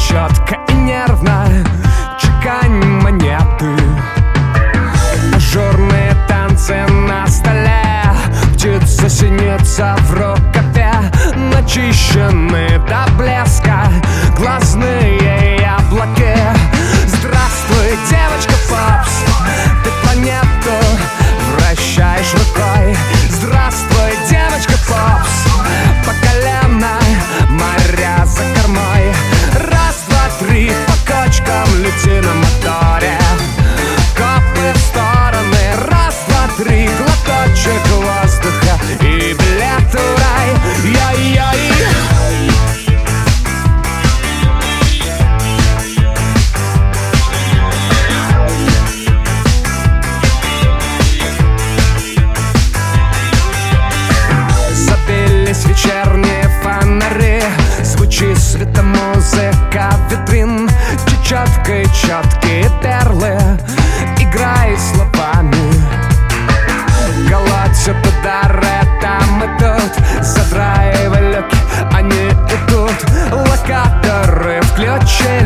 четко и нервно чекань монеты. Ажурные танцы на столе, птица синица в рукаве, начищены до блеска глазные яблоки. Здравствуй, девочка Попс, ты планету вращаешь рукой. Здравствуй, девочка Попс, по колено, моря за кормой. Раз, два, три, по кочкам лети на моторе. Копы в стороны, раз, два, три, глоточек воздуха и билет в рай. Яй-яй. Забились вечерние фонари, звучит светомузыка витрин. Чечеткой четкие перлы, играй словами. Колотят удары там и тут, задраивай люки, они идут. Локаторы включи,